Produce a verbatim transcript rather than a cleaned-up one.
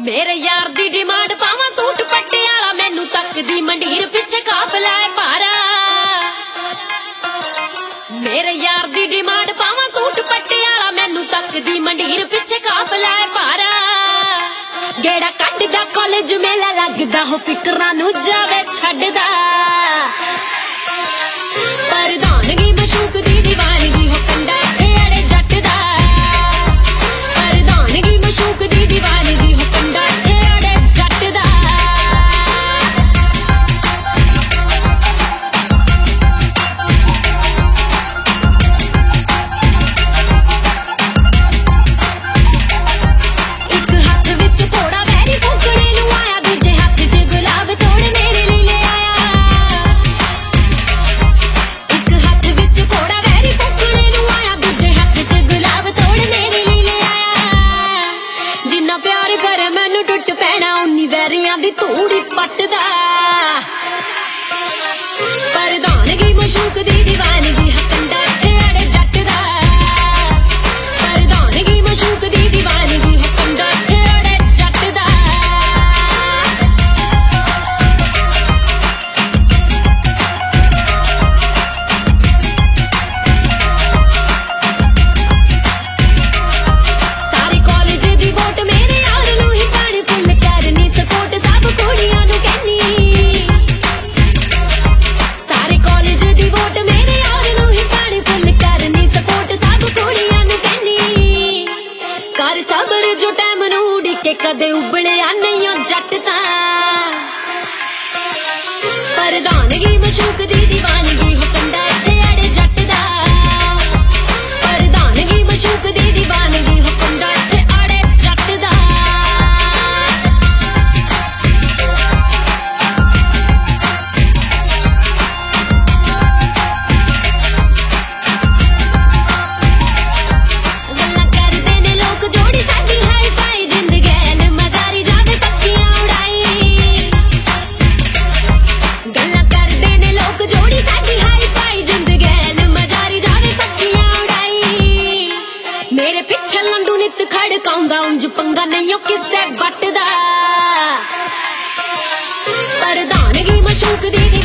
मेरे यार दी डिमांड पावा सूट पट्टे वाला मैनू तक दी मंडीर पिछे काफला है पारा। मेरे यार दी डिमांड पावा सूट पट्टे वाला मैनू तक दी मंडीर पिछे काफला है पारा। गेड़ा कटदा कॉलेज मेला लगदा हो फिकरां नू जावे छड्डदा। परदानगी मशूक दी दीवानगी हो कंडा इत्थे अड़े जट दा। परदानगी मशूक दी दीवानगी हो कंडा इत्थे अड़े जट दा। एक हाथ विच थोड़ा वैरी फूकणे नू आया, दूजे हाथ च गुलाब तोड़ मेरे लिए ले आया। एक हाथ विच थोड़ा वैरी फूकणे नू आया, दूजे हाथ च गुलाब तोड़ मेरे लिए ले आया। जिन्ना प्यार करे मैनू टुट पैना उन्नी वैरियां दी धूड़ी पटदा। परदानगी मशूक दी दीवानगी है कंडा इत्थे अड़े जट दा। परदानगी मशूक दी दीवानगी है कंडा इत्थे अड़े जट दा। सारे कॉलेज दी वोट मेरे यार नू ही पानी फुल करनी सपोर्ट सब कुड़ियां नू कहनी। सारे कॉलेज दी वोट मेरे यार नू ही पानी फुल करनी सपोर्ट सब कुड़ियां नू कहनी। कर सबर जो टाइम नू उड़के कदे उबलिया नहीं जट तां। परदानगी मशूक दी दीवानगी हो कंडा इत्थे अड़े जट दा। परदानगी मशूक दी दीवानगी हो कंडा इत्थे अड़े जट दा। गल्लां करदे ने लोक जोड़ी साडी हाई फाई जिंदगी ऐल मजारी जावे पक्कियां उड़ाई। गल्लां करदे ने लोक जोड़ी साडी हाई फाई जिंदगी ऐल मजारी जावे पक्कियां उड़ाई। मेरे पिछे लंडू नित खड़काउंदा उंज पंगा नहीं ओ किसे बट दा। परदानगी मशूक दी